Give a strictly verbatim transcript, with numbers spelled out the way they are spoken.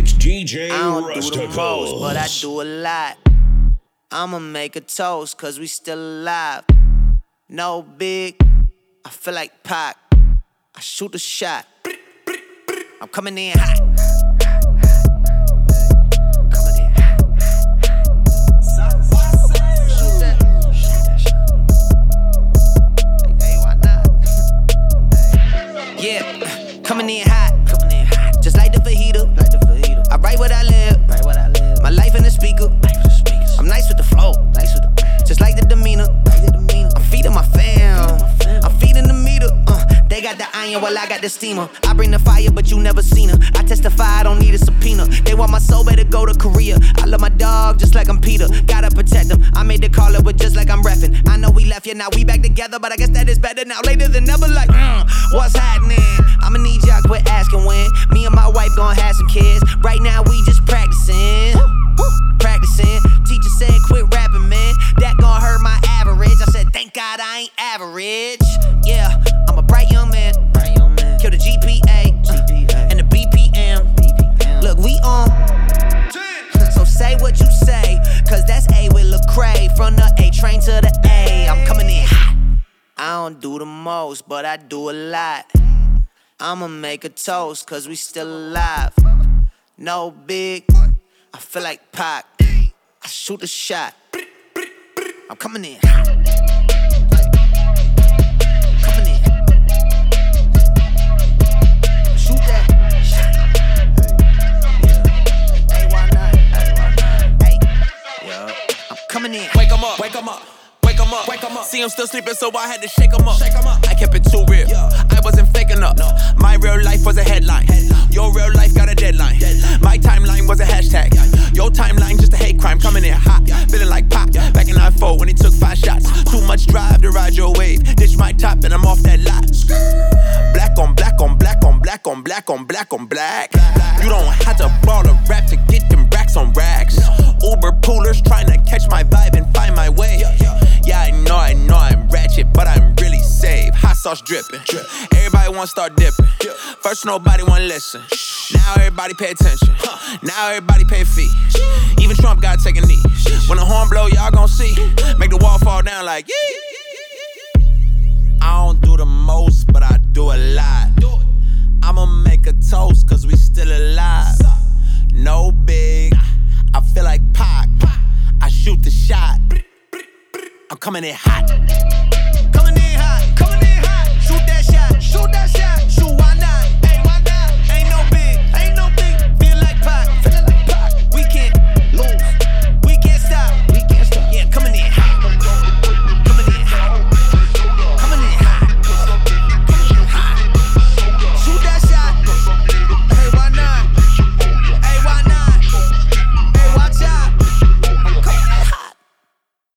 It's D J I don't Rusticles. do the most, but I do a lot. I'ma make a toast, cause we still alive. No big, I feel like Pac. I shoot a shot. I'm coming in hot. Coming in hot. Shoot that. Hey, why not? Yeah, coming in hot. Coming in hot. Just like the fajita. Like the fajita. I write what I live. Write what I live. My life in the speaker. I'm nice with the flow. Nice with the just like the demeanor. Like the demeanor. I'm feeding my fam. I'm feeding the meter. Uh, they got the iron while I got the steamer. I bring the fire, but you never seen her. I testify, I don't need a subpoena. They want my soul, better go to Korea. I love my dog just like I'm Peter. Gotta protect him. I made the call up, but just like I'm reffing. I know we left, yeah, now we back together, but I guess that is better now. Later than never, like, mm, what's happening? I'ma need y'all quit asking when. Me and my wife gon' have some kids. Right now we just practicing. Practicing. Teacher said quit rapping, man. That gon' hurt my average. I said thank God I ain't average. Yeah, I'm a bright young man. Bright young man. Kill the G P A, G P A. And the B P M. B P M. Look, we on. So say what you say, cause that's A with Lecrae. From the A train to the A. I'm coming in hot. I don't do the most, but I do a lot. I'ma make a toast, cause we still alive. No big, I feel like Pac. I shoot a shot. I'm coming in hot. Coming in. Shoot that shot. Hey, why not? Hey, yo, I'm coming in. Wake 'em up, wake 'em up. Wake 'em up, wake 'em up. See him still sleeping, so I had to shake 'em up. Shake 'em up. I kept it too real. Yeah. I wasn't faking up. No. My real life was a headline. headline. Your real life got a deadline. deadline. My timeline was a hashtag. Yeah, yeah. Your timeline just a hate crime. Coming in hot, yeah. Feeling like Pac. Yeah. Back in nine four when he took five shots. Too much drive to ride your wave. Ditch my top and I'm off that lot. Black on black on black on black on black on black on black. black. You don't have to ball a rap to get them racks on racks. No. Uber poolers trying to catch my vibe and find my way. Yeah, yeah. Yeah, I know, I know I'm ratchet, but I'm really safe. Hot sauce dripping. Drip. Everybody wanna start dipping. Drip. First nobody wanna listen. Now everybody pay attention. Huh. Now everybody pay a fee. Even Trump gotta take a knee. When the horn blow, y'all gon' see. Make the wall fall down like yee. I don't do the most, but I do a lot. I'ma make a toast, cause we still alive. No big, I feel like Pac. I shoot the shot. I'm coming in hot.